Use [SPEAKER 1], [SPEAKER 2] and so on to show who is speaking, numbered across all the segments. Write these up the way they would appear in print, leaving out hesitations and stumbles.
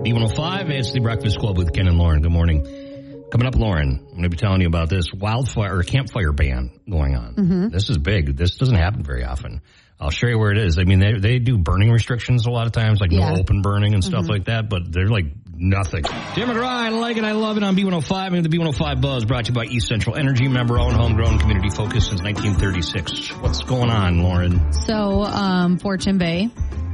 [SPEAKER 1] B105, it's the Breakfast Club with Ken and Lauren. Good morning. Coming up, Lauren, I'm going to be telling you about this wildfire or campfire ban going on. Mm-hmm. This is big. This doesn't happen very often. I'll show you where it is. I mean, they do burning restrictions a lot of times, like no open burning and stuff like that, but they're like nothing. Jim McGraw, I like it, I love it on B105. And the B105 Buzz brought to you by East Central Energy, member-owned, homegrown, community-focused since 1936. What's going on, Lauren?
[SPEAKER 2] So, Fortune Bay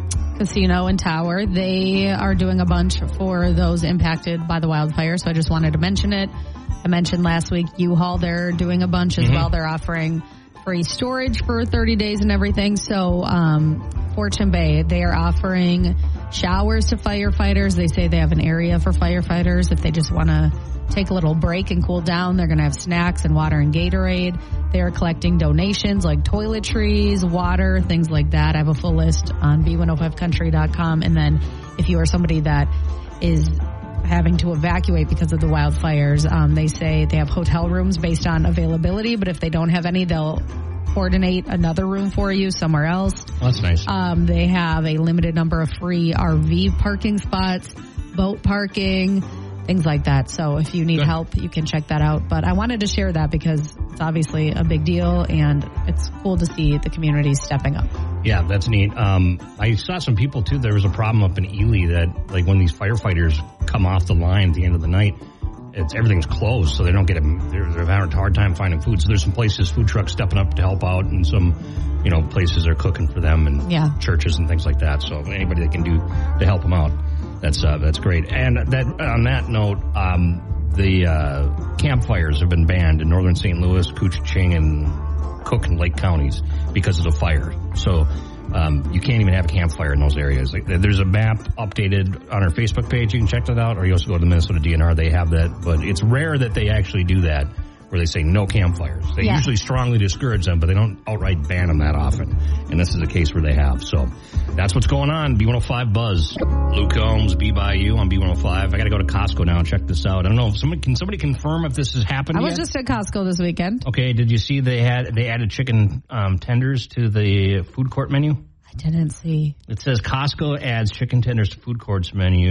[SPEAKER 2] Casino and Tower, they are doing a bunch for those impacted by the wildfire, so I just wanted to mention it. I mentioned last week U-Haul, they're doing a bunch as well. They're offering free storage for 30 days and everything. So Fortune Bay, they are offering showers to firefighters. They say they have an area for firefighters if they just want to take a little break and cool down. They're going to have snacks and water and Gatorade. They're collecting donations like toiletries, water, things like that. I have a full list on b105country.com. And then if you are somebody that is having to evacuate because of the wildfires, they say they have hotel rooms based on availability, but if they don't have any, they'll coordinate another room for you somewhere else.
[SPEAKER 1] Oh, that's nice.
[SPEAKER 2] They have a limited number of free RV parking spots, boat parking, things like that. So if you need help, you can check that out. But I wanted to share that because it's obviously a big deal, and it's cool to see the community stepping up.
[SPEAKER 1] Yeah, that's neat. I saw some people, too. There was a problem up in Ely that, like, when these firefighters come off the line at the end of the night, everything's closed, so they don't get they're having a hard time finding food. So there's some places, food trucks stepping up to help out, and some, places are cooking for them, and churches and things like that. So anybody that can do to help them out, that's great. And on that note, the campfires have been banned in northern St. Louis, Couchiching, and Cook and Lake counties because of the fire. So you can't even have a campfire in those areas. There's a map updated on our Facebook page. You can check that out, or you also go to the Minnesota DNR. They have that, but it's rare that they actually do that, where they say no campfires. They usually strongly discourage them, but they don't outright ban them that often. And this is a case where they have. So that's what's going on. B105 Buzz. Luke Combs, Be By You on B105. I got to go to Costco now and check this out. I don't know. Can somebody confirm if this has happened yet?
[SPEAKER 2] I was just at Costco this weekend.
[SPEAKER 1] Okay. Did you see they added chicken tenders to the food court menu?
[SPEAKER 2] I didn't see.
[SPEAKER 1] It says Costco adds chicken tenders to food court's menu.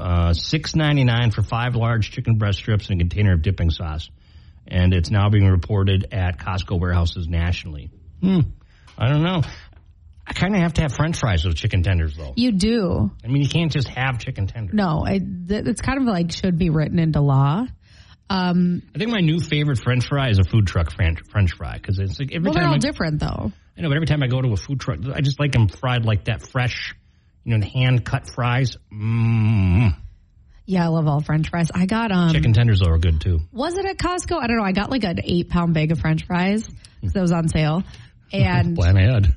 [SPEAKER 1] $6.99 for 5 large chicken breast strips and a container of dipping sauce. And it's now being reported at Costco warehouses nationally. I don't know. I kind of have to have French fries with chicken tenders, though.
[SPEAKER 2] You do.
[SPEAKER 1] I mean, you can't just have chicken tenders.
[SPEAKER 2] No, it's kind of like should be written into law.
[SPEAKER 1] I think my new favorite French fry is a food truck French fry, because it's like every time
[SPEAKER 2] they're all different, though.
[SPEAKER 1] I know, but every time I go to a food truck, I just like them fried like that, fresh, hand cut fries.
[SPEAKER 2] Yeah, I love all French fries. I got
[SPEAKER 1] chicken tenders are good too.
[SPEAKER 2] Was it at Costco? I don't know. I got like an 8-pound bag of French fries because it was on sale, and
[SPEAKER 1] plan ahead.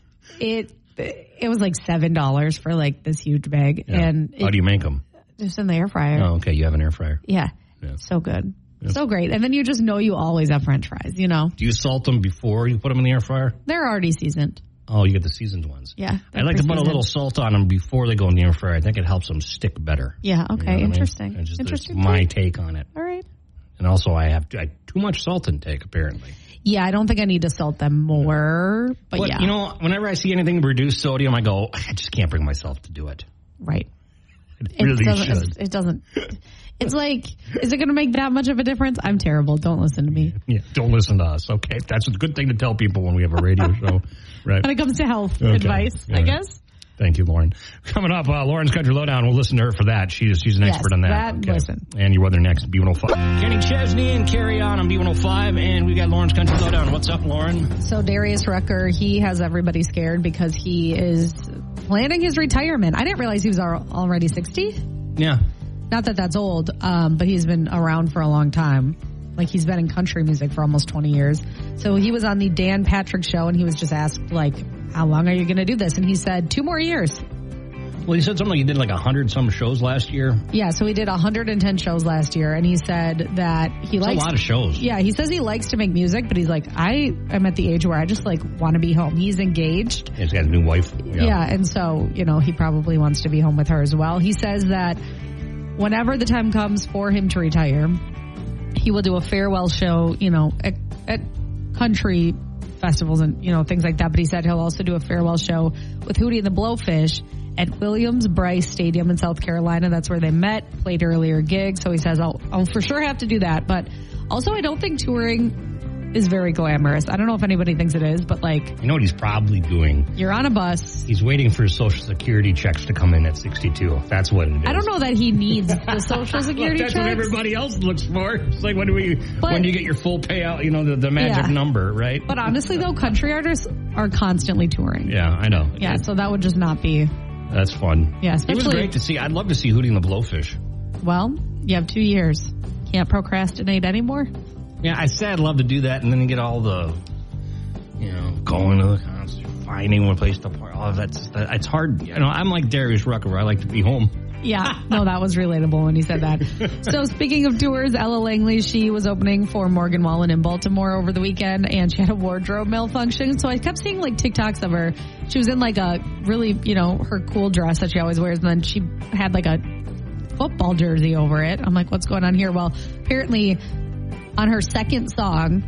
[SPEAKER 2] It was like $7 for like this huge bag.
[SPEAKER 1] Yeah.
[SPEAKER 2] And
[SPEAKER 1] how do you make them?
[SPEAKER 2] Just in the air fryer.
[SPEAKER 1] Oh, okay. You have an air fryer.
[SPEAKER 2] Yeah. So good. Yep. So great. And then you just know you always have French fries. Do
[SPEAKER 1] you salt them before you put them in the air fryer?
[SPEAKER 2] They're already seasoned.
[SPEAKER 1] Oh, you get the seasoned ones.
[SPEAKER 2] Yeah.
[SPEAKER 1] I like to put a little salt on them before they go in the air fryer. I think it helps them stick better.
[SPEAKER 2] Yeah. Okay. Interesting.
[SPEAKER 1] I mean?
[SPEAKER 2] Interesting.
[SPEAKER 1] That's my take on it.
[SPEAKER 2] All right.
[SPEAKER 1] And also, I have too much salt intake, apparently.
[SPEAKER 2] Yeah, I don't think I need to salt them more. But yeah.
[SPEAKER 1] Whenever I see anything to reduce sodium, I go, I just can't bring myself to do it.
[SPEAKER 2] Right.
[SPEAKER 1] It really should.
[SPEAKER 2] It doesn't. It's like, is it going to make that much of a difference? I'm terrible. Don't listen to me.
[SPEAKER 1] Yeah, don't listen to us. Okay. That's a good thing to tell people when we have a radio show. Right.
[SPEAKER 2] When it comes to health advice, I guess.
[SPEAKER 1] Thank you, Lauren. Coming up, Lauren's Country Lowdown. We'll listen to her for that. She's an expert on that.
[SPEAKER 2] Listen.
[SPEAKER 1] And your weather next, B105. Kenny Chesney and Carry On B105. And we got Lauren's Country Lowdown. What's up, Lauren?
[SPEAKER 2] So Darius Rucker, he has everybody scared because he is planning his retirement. I didn't realize he was already 60.
[SPEAKER 1] Yeah.
[SPEAKER 2] Not that that's old, but he's been around for a long time. Like, he's been in country music for almost 20 years. So he was on the Dan Patrick Show, and he was just asked, like, how long are you going to do this? And he said 2 more years.
[SPEAKER 1] Well, he said something like he did like 100-some shows last year.
[SPEAKER 2] Yeah, so he did 110 shows last year, and he said that he likes...
[SPEAKER 1] a lot of shows.
[SPEAKER 2] Yeah, he says he likes to make music, but he's like, I am at the age where I just, like, want to be home. He's engaged.
[SPEAKER 1] Yeah, he's got a new wife.
[SPEAKER 2] Yeah, and so, he probably wants to be home with her as well. He says that whenever the time comes for him to retire, he will do a farewell show, at country festivals and, things like that. But he said he'll also do a farewell show with Hootie and the Blowfish at Williams-Brice Stadium in South Carolina. That's where they met, played earlier gig. So he says, I'll for sure have to do that. But also, I don't think touring is very glamorous. I don't know if anybody thinks it is, but like...
[SPEAKER 1] You know what he's probably doing?
[SPEAKER 2] You're on a bus.
[SPEAKER 1] He's waiting for his Social Security checks to come in at 62. That's what it is.
[SPEAKER 2] I don't know that he needs the Social Security
[SPEAKER 1] That's
[SPEAKER 2] checks.
[SPEAKER 1] what everybody else looks for. It's like when do you get your full payout, the magic number, right?
[SPEAKER 2] But honestly, though, country artists are constantly touring.
[SPEAKER 1] Yeah, I know.
[SPEAKER 2] Yeah, so that would just not be...
[SPEAKER 1] That's fun.
[SPEAKER 2] Yeah,
[SPEAKER 1] especially... It was great to see. I'd love to see Hootie and the Blowfish.
[SPEAKER 2] Well, you have 2 years. Can't procrastinate anymore.
[SPEAKER 1] Yeah, I said I'd love to do that, and then you get all the, going to the concert, finding one place to park. All of that's it's hard. I'm like Darius Rucker, where I like to be home.
[SPEAKER 2] Yeah, no, that was relatable when he said that. So speaking of tours, Ella Langley, she was opening for Morgan Wallen in Baltimore over the weekend, and she had a wardrobe malfunction. So I kept seeing like TikToks of her. She was in like a really, her cool dress that she always wears, and then she had like a football jersey over it. I'm like, what's going on here? Well, apparently on her second song,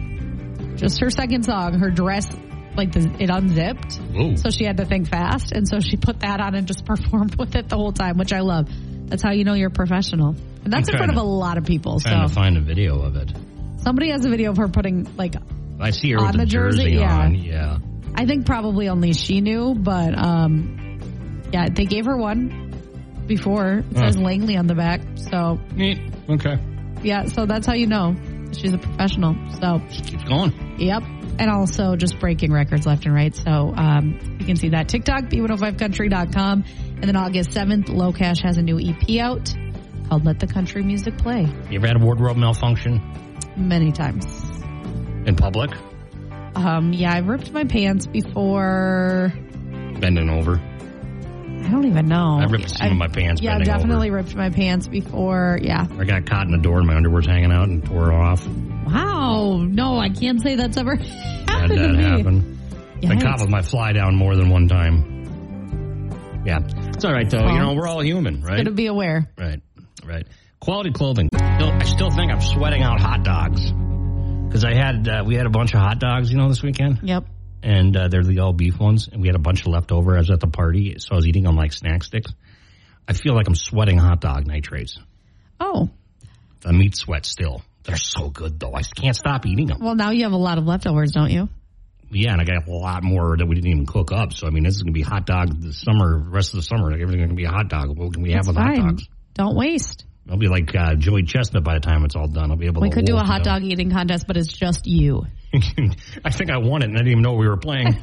[SPEAKER 2] her dress, it unzipped.
[SPEAKER 1] Whoa.
[SPEAKER 2] So she had to think fast. And so she put that on and just performed with it the whole time, which I love. That's how you know you're professional. And that's in front of a lot of people.
[SPEAKER 1] Trying to find a video of it.
[SPEAKER 2] Somebody has a video of her putting,
[SPEAKER 1] I see her with the jersey on. Yeah.
[SPEAKER 2] I think probably only she knew, but, they gave her one before. It says Langley on the back. So.
[SPEAKER 1] Neat. Okay.
[SPEAKER 2] Yeah, so that's how you know she's a professional. So
[SPEAKER 1] she keeps going.
[SPEAKER 2] Yep. And also just breaking records left and right. So you can see that. TikTok, B105country.com. And then August 7th, Low Cash has a new EP out called Let the Country Music Play.
[SPEAKER 1] You ever had a wardrobe malfunction?
[SPEAKER 2] Many times.
[SPEAKER 1] In public?
[SPEAKER 2] Yeah, I ripped my pants before.
[SPEAKER 1] Bending over.
[SPEAKER 2] I don't even know.
[SPEAKER 1] I ripped some of my pants.
[SPEAKER 2] Yeah, definitely ripped my pants before. Yeah.
[SPEAKER 1] I got caught in the door and my underwear's hanging out and tore it off.
[SPEAKER 2] Wow. No, I can't say that's ever happened to me.
[SPEAKER 1] Happen. I caught with my fly down more than one time. Yeah. It's all right, though. We're all human, right?
[SPEAKER 2] Good to be aware.
[SPEAKER 1] Right. Quality clothing. I still think I'm sweating out hot dogs. Because we had a bunch of hot dogs, this weekend.
[SPEAKER 2] Yep.
[SPEAKER 1] And they're the all beef ones, and we had a bunch of leftover. I was at the party, so I was eating them like snack sticks. I feel like I'm sweating hot dog nitrates.
[SPEAKER 2] Oh.
[SPEAKER 1] The meat sweat still. They're so good, though. I can't stop eating them.
[SPEAKER 2] Well, now you have a lot of leftovers, don't you?
[SPEAKER 1] Yeah, and I got a lot more that we didn't even cook up. So, this is going to be hot dog the rest of the summer. Everything's going to be a hot dog. What can we have with hot dogs?
[SPEAKER 2] Don't waste.
[SPEAKER 1] I'll be like Joey Chestnut by the time it's all done. I'll be able to.
[SPEAKER 2] We could do a hot dog eating contest, but it's just you.
[SPEAKER 1] I think I won it, and I didn't even know we were playing.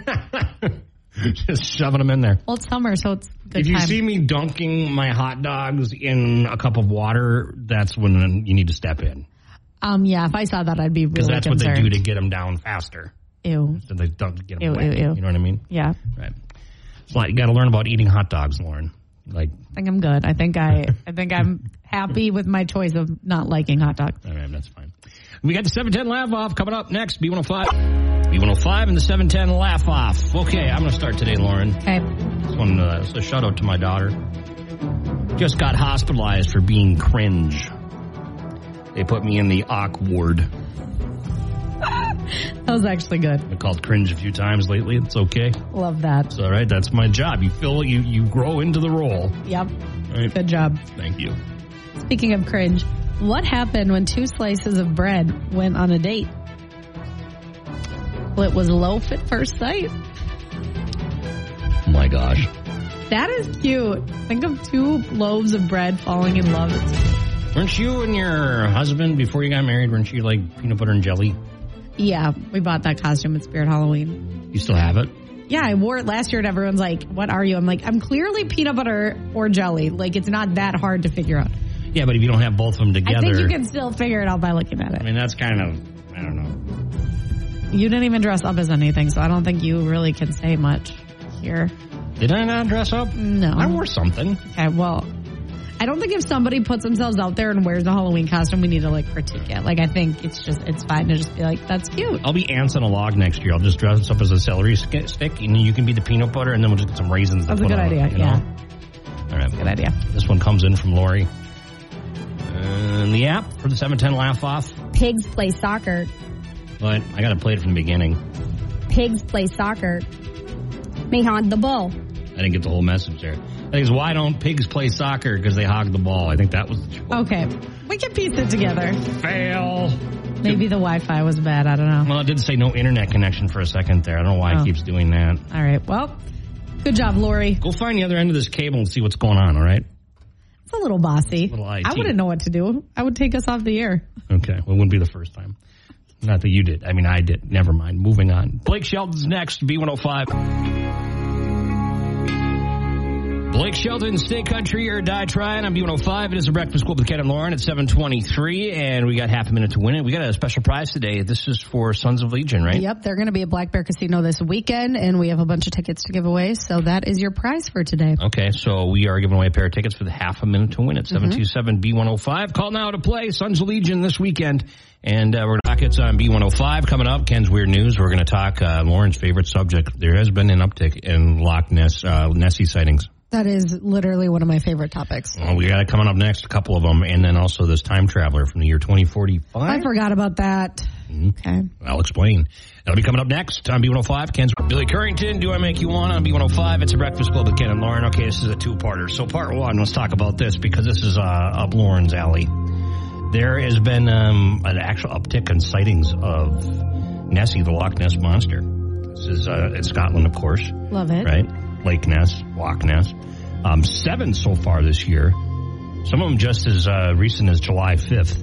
[SPEAKER 1] Just shoving them in there.
[SPEAKER 2] Well, it's summer, so it's good
[SPEAKER 1] If you see me dunking my hot dogs in a cup of water, that's when you need to step in.
[SPEAKER 2] Yeah, if I saw that, I'd be really concerned.
[SPEAKER 1] Because that's what they do to get them down faster.
[SPEAKER 2] Ew.
[SPEAKER 1] So they don't get them
[SPEAKER 2] ew,
[SPEAKER 1] wet.
[SPEAKER 2] Ew, ew.
[SPEAKER 1] You know what I mean?
[SPEAKER 2] Yeah.
[SPEAKER 1] Right. So you got to learn about eating hot dogs, Lauren. I
[SPEAKER 2] think I'm good. I think I'm happy with my choice of not liking hot dogs.
[SPEAKER 1] All right, that's fine. We got the 710 Laugh Off coming up next. B105. B105 and the 710 Laugh Off. Okay, I'm going to start today, Lauren.
[SPEAKER 2] Okay.
[SPEAKER 1] This one is a shout out to my daughter. Just got hospitalized for being cringe. They put me in the awkward.
[SPEAKER 2] That was actually good.
[SPEAKER 1] I've been called cringe a few times lately. It's okay.
[SPEAKER 2] Love that.
[SPEAKER 1] It's all right. That's my job. You grow into the role.
[SPEAKER 2] Yep.
[SPEAKER 1] Right.
[SPEAKER 2] Good job.
[SPEAKER 1] Thank you.
[SPEAKER 2] Speaking of cringe, what happened when 2 slices of bread went on a date? Well, it was loaf at first sight.
[SPEAKER 1] Oh my gosh.
[SPEAKER 2] That is cute. Think of 2 loaves of bread falling in love.
[SPEAKER 1] Weren't you and your husband, before you got married, weren't you like peanut butter and jelly?
[SPEAKER 2] Yeah, we bought that costume at Spirit Halloween.
[SPEAKER 1] You still have it?
[SPEAKER 2] Yeah, I wore it last year and everyone's like, what are you? I'm like, I'm clearly peanut butter or jelly. Like, it's not that hard to figure out.
[SPEAKER 1] Yeah, but if you don't have both of them together.
[SPEAKER 2] I think you can still figure it out by looking at it.
[SPEAKER 1] That's kind of, I don't know.
[SPEAKER 2] You didn't even dress up as anything, so I don't think you really can say much here.
[SPEAKER 1] Did I not dress up?
[SPEAKER 2] No.
[SPEAKER 1] I wore something.
[SPEAKER 2] Okay, well, I don't think if somebody puts themselves out there and wears a Halloween costume, we need to critique it. I think it's fine to just be like, that's cute.
[SPEAKER 1] I'll be ants on a log next year. I'll just dress up as a celery stick, and you can be the peanut butter, and then we'll just get some raisins.
[SPEAKER 2] That's a good idea, yeah.
[SPEAKER 1] All right.
[SPEAKER 2] Good idea.
[SPEAKER 1] This one comes in from Lori. And the app for the 710 Laugh Off.
[SPEAKER 3] Pigs play soccer.
[SPEAKER 1] But I got to play it from the beginning.
[SPEAKER 3] Pigs play soccer. Behind the ball.
[SPEAKER 1] I didn't get the whole message there. I think it's why don't pigs play soccer because they hog the ball. I think that was the joke.
[SPEAKER 2] Okay. We can piece it together.
[SPEAKER 1] Fail.
[SPEAKER 2] Maybe the Wi-Fi was bad. I don't know.
[SPEAKER 1] Well, it did say no internet connection for a second there. I don't know why it keeps doing that.
[SPEAKER 2] All right. Well, good job, Lori.
[SPEAKER 1] Go find the other end of this cable and see what's going on, all right?
[SPEAKER 2] It's a little bossy.
[SPEAKER 1] Little IT.
[SPEAKER 2] I wouldn't know what to do. I would take us off the air.
[SPEAKER 1] Okay. Well, it wouldn't be the first time. Not that you did. I mean, I did. Never mind. Moving on. Blake Shelton's next, B105. Blake Shelton, Stay Country or Die Trying. I'm B105. It is a Breakfast Club with Ken and Lauren at 7:23, and we got half a minute to win it. We got a special prize today. This is for Sons of Legion, right?
[SPEAKER 2] Yep, they're going to be at Black Bear Casino this weekend, and we have a bunch of tickets to give away, so that is your prize for today.
[SPEAKER 1] Okay, so we are giving away a pair of tickets for the half a minute to win it. 727-B105. Call now to play Sons of Legion this weekend. And we're going to talk, it's on B105 coming up. Ken's Weird News. We're going to talk Lauren's favorite subject. There has been an uptick in Loch Ness, Nessie sightings.
[SPEAKER 2] That is literally one of my favorite topics.
[SPEAKER 1] Well, we got it coming up next, a couple of them, and then also this time traveler from the year 2045.
[SPEAKER 2] I forgot about that. Okay.
[SPEAKER 1] I'll explain. That'll be coming up next on B105. Ken's Billy Currington, Do I Make You Want on B105. It's a Breakfast Club with Ken and Lauren. Okay, this is a two-parter. So part one, let's talk about this because this is up Lauren's alley. There has been an actual uptick in sightings of Nessie, the Loch Ness Monster. This is in Scotland, of course.
[SPEAKER 2] Love it.
[SPEAKER 1] Right? Lake Ness, Loch Ness. 7 so far this year. Some of them just as recent as July 5th.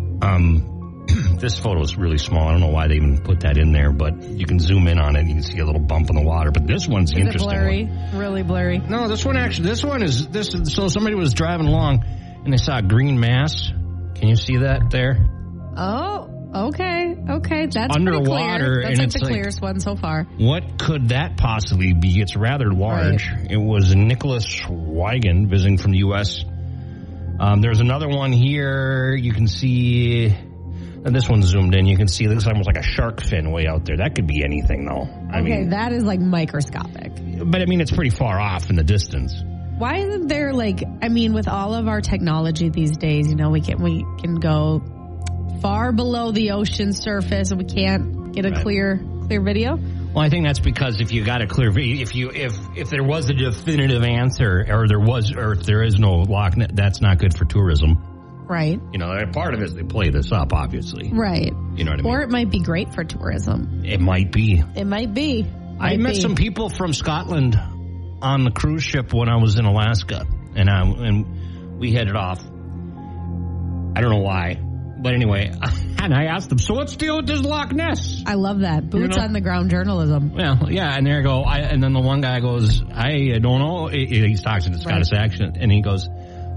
[SPEAKER 1] This photo is really small. I don't know why they even put that in there, but you can zoom in on it and you can see a little bump in the water. But this one's the interesting
[SPEAKER 2] blurry?
[SPEAKER 1] one.
[SPEAKER 2] Really blurry?
[SPEAKER 1] No, so somebody was driving along and they saw a green mass. Can you see that there?
[SPEAKER 2] Oh, okay. That's
[SPEAKER 1] underwater,
[SPEAKER 2] pretty clear. That's
[SPEAKER 1] and
[SPEAKER 2] like
[SPEAKER 1] it's
[SPEAKER 2] the clearest one so far.
[SPEAKER 1] What could that possibly be? It's rather large. Right. It was Nicholas Wigan visiting from the U.S. There's another one here. You can see, and this one's zoomed in. You can see this is almost like a shark fin way out there. That could be anything, though. I mean,
[SPEAKER 2] that is like microscopic.
[SPEAKER 1] But I mean, it's pretty far off in the distance.
[SPEAKER 2] Why isn't there with all of our technology these days, we can go far below the ocean surface and we can't get a clear video?
[SPEAKER 1] Well, I think that's because if you got a clear video, if there was a definitive answer or if there is no Loch Ness, that's not good for tourism.
[SPEAKER 2] Right.
[SPEAKER 1] Part of it is they play this up, obviously.
[SPEAKER 2] Right.
[SPEAKER 1] You know what I mean?
[SPEAKER 2] Or it might be great for tourism.
[SPEAKER 1] It might be. I met some people from Scotland on the cruise ship when I was in Alaska, and we headed off. I don't know why, but anyway, and I asked them, so what's the deal with this Loch Ness?
[SPEAKER 2] I love that. Boots on the ground journalism.
[SPEAKER 1] Well, yeah, and there I go. And then the one guy goes, I don't know. He's talking in a Scottish accent, and he goes,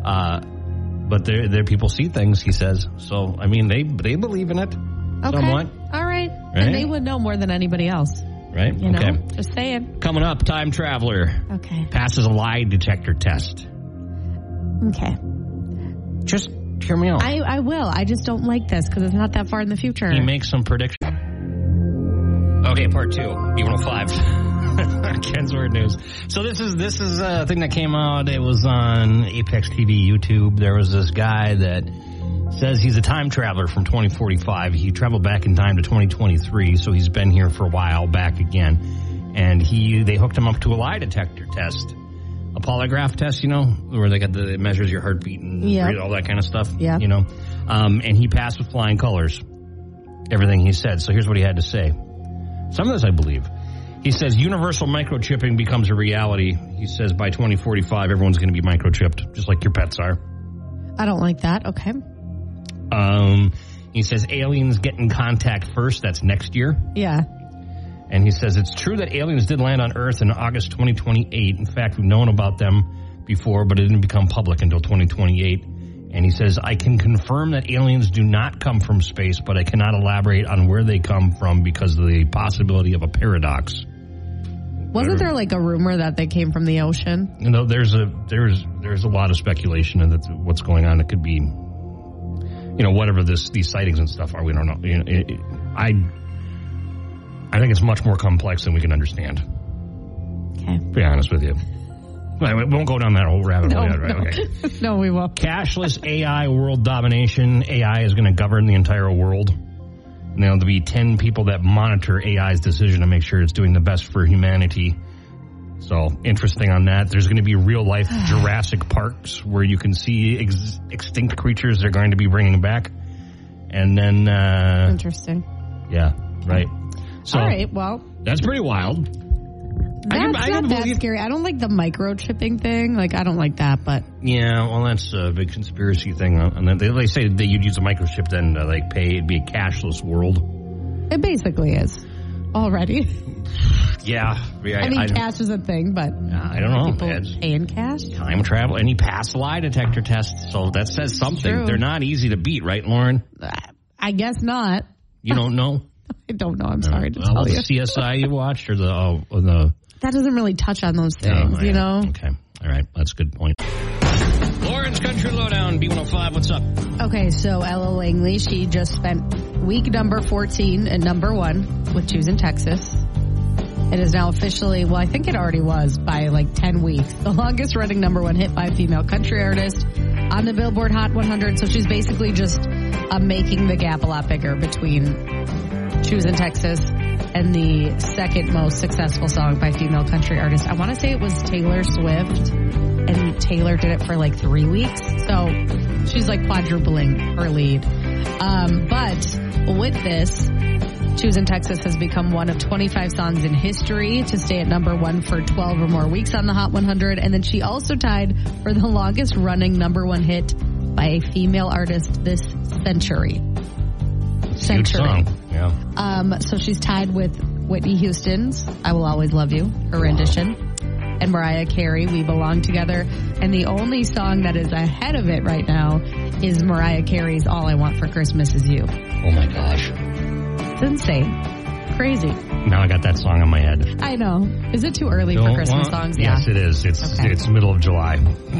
[SPEAKER 1] but there people see things, he says. So, I mean, they believe in it somewhat.
[SPEAKER 2] All right. And they would know more than anybody else.
[SPEAKER 1] Right?
[SPEAKER 2] Okay. Just saying.
[SPEAKER 1] Coming up, time traveler.
[SPEAKER 2] Okay.
[SPEAKER 1] Passes a lie detector test.
[SPEAKER 2] Okay.
[SPEAKER 1] Just hear me out.
[SPEAKER 2] I will. I just don't like this because it's not that far in the future.
[SPEAKER 1] He makes some predictions. Okay, part 2. B105. Ken's Weird News. So this is a thing that came out. It was on Apex TV YouTube. There was this guy that says he's a time traveler from 2045. He traveled back in time to 2023, so he's been here for a while, back again. And they hooked him up to a lie detector test. A polygraph test, where it measures your heartbeat and all that kind of stuff, and he passed with flying colors, everything he said. So here's what he had to say. Some of this I believe. He says universal microchipping becomes a reality. He says by 2045, everyone's going to be microchipped, just like your pets are.
[SPEAKER 2] I don't like that. Okay.
[SPEAKER 1] He says aliens get in contact first. That's next year.
[SPEAKER 2] Yeah.
[SPEAKER 1] And he says it's true that aliens did land on Earth in August 2028. In fact, we've known about them before, but it didn't become public until 2028. And he says, I can confirm that aliens do not come from space, but I cannot elaborate on where they come from because of the possibility of a paradox.
[SPEAKER 2] Wasn't there a rumor that they came from the ocean?
[SPEAKER 1] There's a lot of speculation and that's what's going on. It could be, whatever these sightings and stuff are. We don't know. I think it's much more complex than we can understand.
[SPEAKER 2] Okay.
[SPEAKER 1] To be honest with you. We won't go down that whole rabbit hole yet, right?
[SPEAKER 2] No.
[SPEAKER 1] Okay.
[SPEAKER 2] No, we won't.
[SPEAKER 1] Cashless AI world domination. AI is going to govern the entire world. There'll be 10 people that monitor AI's decision to make sure it's doing the best for humanity. So interesting on that. There's going to be real life Jurassic Parks where you can see extinct creatures they're going to be bringing back. And then...
[SPEAKER 2] interesting.
[SPEAKER 1] Yeah, right. So,
[SPEAKER 2] all right, well...
[SPEAKER 1] That's pretty wild.
[SPEAKER 2] That's not that scary. I don't like the microchipping thing. Like, I don't like that, but...
[SPEAKER 1] Yeah, well, that's a big conspiracy thing. And then they say that you'd use a microchip then to, like, pay. It'd be a cashless world.
[SPEAKER 2] It basically is. Already.
[SPEAKER 1] Yeah.
[SPEAKER 2] I mean, cash is a thing, but...
[SPEAKER 1] I don't know.
[SPEAKER 2] People pay in cash?
[SPEAKER 1] Time travel. And he passed the lie detector test, so that says something.
[SPEAKER 2] True.
[SPEAKER 1] They're not easy to beat, right, Lauren?
[SPEAKER 2] I guess not.
[SPEAKER 1] You don't know?
[SPEAKER 2] I don't know. I'm sorry to tell you.
[SPEAKER 1] The CSI you watched or the...
[SPEAKER 2] That doesn't really touch on those things,
[SPEAKER 1] right.
[SPEAKER 2] you know?
[SPEAKER 1] Okay. All right. That's a good point. Lauren's Country Lowdown, B105. What's up?
[SPEAKER 2] Okay, so Ella Langley, she just spent week number 14 and number 1 with Choosing Texas. It is now officially, well, I think it already was by like 10 weeks, the longest running number 1 hit by a female country artist on the Billboard Hot 100. So she's basically just making the gap a lot bigger between Choosing Texas and the second most successful song by female country artist. I want to say it was Taylor Swift, and Taylor did it for like 3 weeks. So she's like quadrupling her lead. But with this, Choosing Texas has become one of 25 songs in history to stay at number 1 for 12 or more weeks on the Hot 100. And then she also tied for the longest running number 1 hit by a female artist this century.
[SPEAKER 1] Huge song. Yeah.
[SPEAKER 2] So she's tied with Whitney Houston's I Will Always Love You, her rendition, and Mariah Carey, We Belong Together. And the only song that is ahead of it right now is Mariah Carey's All I Want for Christmas Is You.
[SPEAKER 1] Oh my gosh.
[SPEAKER 2] It's insane. Crazy.
[SPEAKER 1] Now I got that song on my head.
[SPEAKER 2] I know. Is it too early for Christmas songs?
[SPEAKER 1] Yes, it is. It's middle of July.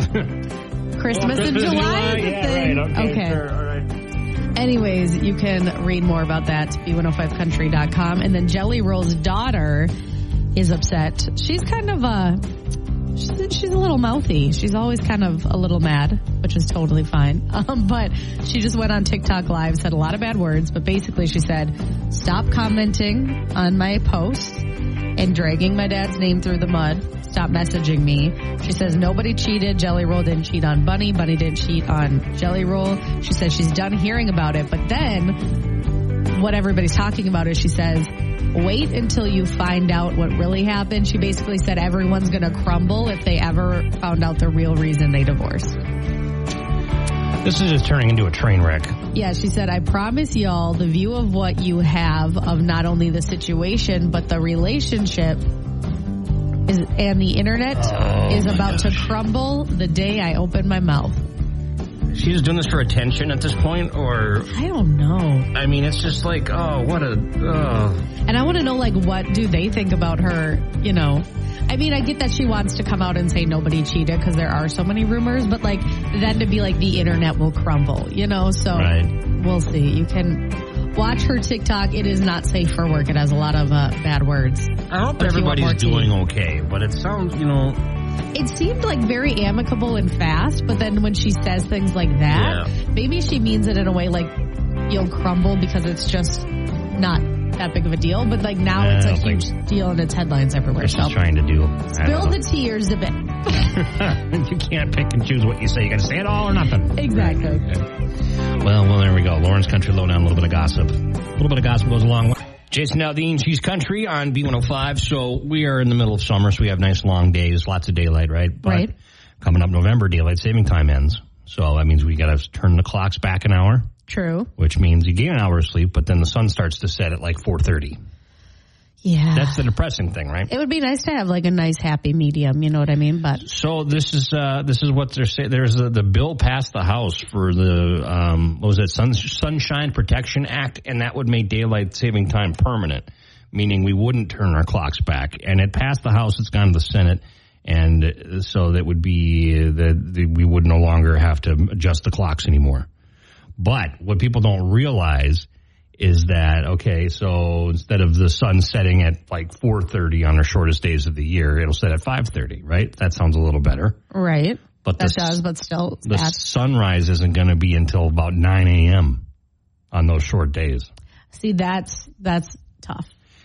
[SPEAKER 2] Christmas in July?
[SPEAKER 1] Yeah, right. Okay. Sure. All right.
[SPEAKER 2] Anyways, you can read more about that at b105country.com. And then Jelly Roll's daughter is upset. She's kind of she's a little mouthy. She's always kind of a little mad, which is totally fine. But she just went on TikTok Live, said a lot of bad words, but basically she said, stop commenting on my posts and dragging my dad's name through the mud. Stop messaging me. She says nobody cheated. Jelly Roll didn't cheat on Bunny. Bunny didn't cheat on Jelly Roll. She says she's done hearing about it. But then what everybody's talking about is she says, wait until you find out what really happened. She basically said everyone's going to crumble if they ever found out the real reason they divorced.
[SPEAKER 1] This is just turning into a train wreck.
[SPEAKER 2] Yeah, she said, I promise y'all the view of what you have of not only the situation, but the relationship and the internet is about to crumble the day I open my mouth.
[SPEAKER 1] She's doing this for attention at this point, or...
[SPEAKER 2] I don't know.
[SPEAKER 1] I mean, it's just like, what a...
[SPEAKER 2] And I want to know, like, what do they think about her, you know? I mean, I get that she wants to come out and say nobody cheated because there are so many rumors, but, like, then to be like, the internet will crumble, you know? So We'll see. You can watch her TikTok. It is not safe for work. It has a lot of bad words.
[SPEAKER 1] I hope everybody's doing okay, but it sounds, you know...
[SPEAKER 2] It seemed like very amicable and fast, but then when she says things like that, maybe she means it in a way like you'll crumble because it's just not that big of a deal. But like now it's a huge deal and it's headlines everywhere.
[SPEAKER 1] What she's trying to do.
[SPEAKER 2] Spill the tea or zip it.
[SPEAKER 1] You can't pick and choose what you say. You got to say it all or nothing.
[SPEAKER 2] Exactly.
[SPEAKER 1] Okay. Well, there we go. Lauren's Country Lowdown, a little bit of gossip. A little bit of gossip goes a long way. Jason Aldean, she's country on B105. So we are in the middle of summer, so we have nice long days, lots of daylight, right? But
[SPEAKER 2] right.
[SPEAKER 1] Coming up November, daylight saving time ends. So that means we got to turn the clocks back an hour.
[SPEAKER 2] True.
[SPEAKER 1] Which means you gain an hour of sleep, but then the sun starts to set at like 4:30.
[SPEAKER 2] Yeah.
[SPEAKER 1] That's the depressing thing, right?
[SPEAKER 2] It would be nice to have like a nice happy medium, you know what I mean? But
[SPEAKER 1] so this is what they're saying. There's the bill passed the House for the what was it, Sunshine Protection Act, and that would make daylight saving time permanent, meaning we wouldn't turn our clocks back. And it passed the House, it's gone to the Senate, and so that would be that we would no longer have to adjust the clocks anymore. But what people don't realize is that, okay, so instead of the sun setting at like 4:30 on our shortest days of the year, it'll set at 5:30, right? That sounds a little better.
[SPEAKER 2] Right.
[SPEAKER 1] But
[SPEAKER 2] that does, but still.
[SPEAKER 1] The sunrise isn't going to be until about 9 a.m. on those short days.
[SPEAKER 2] See, that's tough.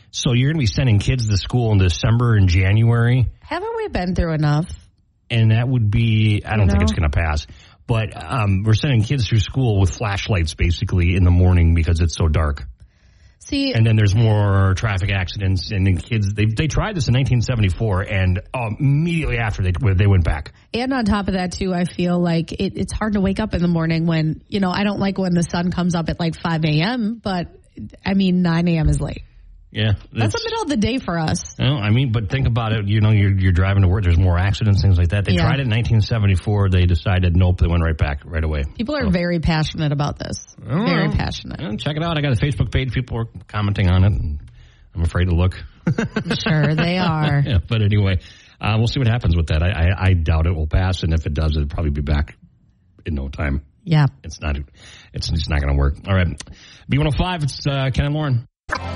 [SPEAKER 1] So you're going to be sending kids to school in December and January.
[SPEAKER 2] Haven't we been through enough?
[SPEAKER 1] And that would be, I don't think it's going to pass. But we're sending kids through school with flashlights basically in the morning because it's so dark.
[SPEAKER 2] See,
[SPEAKER 1] and then there's more traffic accidents, and then kids, they tried this in 1974, and immediately after they went back.
[SPEAKER 2] And on top of that, too, I feel like it's hard to wake up in the morning when, I don't like when the sun comes up at like 5 a.m., but, 9 a.m. is late.
[SPEAKER 1] Yeah.
[SPEAKER 2] That's the middle of the day for us.
[SPEAKER 1] But think about it. You're driving to work. There's more accidents, things like that. They tried it in 1974. They decided, nope, they went right back right away.
[SPEAKER 2] People are very passionate about this. Very passionate.
[SPEAKER 1] Check it out. I got a Facebook page. People are commenting on it. And I'm afraid to look.
[SPEAKER 2] Sure, they are.
[SPEAKER 1] Yeah, but anyway, we'll see what happens with that. I doubt it will pass. And if it does, it'll probably be back in no time.
[SPEAKER 2] Yeah.
[SPEAKER 1] It's just not going to work. All right. B105, it's Ken and Lauren.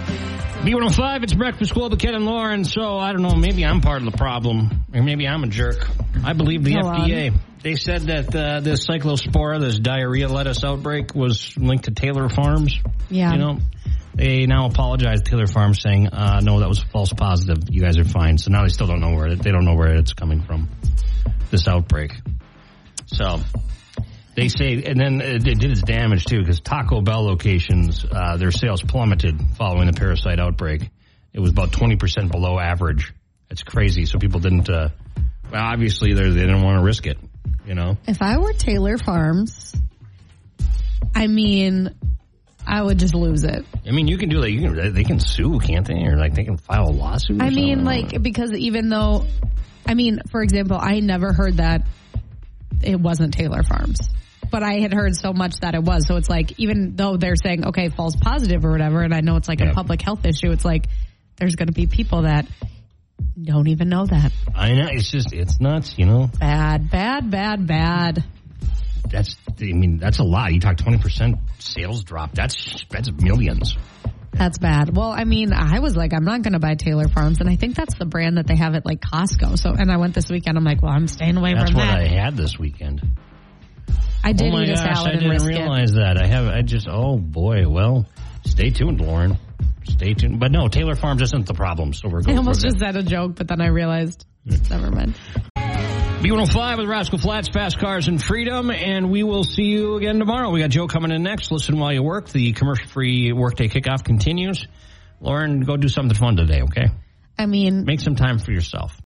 [SPEAKER 1] B105, it's Breakfast Club with Ken and Lauren. So, I don't know, maybe I'm part of the problem, or maybe I'm a jerk. I believe the FDA. They said that this cyclospora, this diarrhea lettuce outbreak, was linked to Taylor Farms.
[SPEAKER 2] Yeah.
[SPEAKER 1] They now apologize to Taylor Farms, saying, no, that was a false positive. You guys are fine. So now they still don't know where it's coming from, this outbreak. So they say, and then it did its damage, too, because Taco Bell locations, their sales plummeted following the parasite outbreak. It was about 20% below average. It's crazy. So people didn't, obviously they didn't want to risk it,
[SPEAKER 2] If I were Taylor Farms, I would just lose it.
[SPEAKER 1] You can do that. They can sue, can't they? Or they can file a lawsuit.
[SPEAKER 2] Because even though, for example, I never heard that it wasn't Taylor Farms. But I had heard so much that it was. So it's like, even though they're saying, okay, false positive or whatever, and I know it's like a public health issue, it's like there's going to be people that don't even know that.
[SPEAKER 1] I know. It's nuts,
[SPEAKER 2] Bad.
[SPEAKER 1] That's a lot. You talk 20% sales drop. That's millions.
[SPEAKER 2] That's bad. Well, I was like, I'm not going to buy Taylor Farms, and I think that's the brand that they have at like Costco. So, and I went this weekend. I'm like, well, I'm staying away from that.
[SPEAKER 1] That's what I had this weekend.
[SPEAKER 2] I did eat a salad and risk it.
[SPEAKER 1] I didn't realize that. Oh boy. Well, stay tuned, Lauren. Stay tuned. But no, Taylor Farms isn't the problem. So we're going.
[SPEAKER 2] I almost just said a joke, but then I realized, never mind.
[SPEAKER 1] B105 with Rascal Flats, Fast Cars and Freedom, and we will see you again tomorrow. We got Joe coming in next. Listen while you work. The commercial-free workday kickoff continues. Lauren, go do something fun today, okay? Make some time for yourself.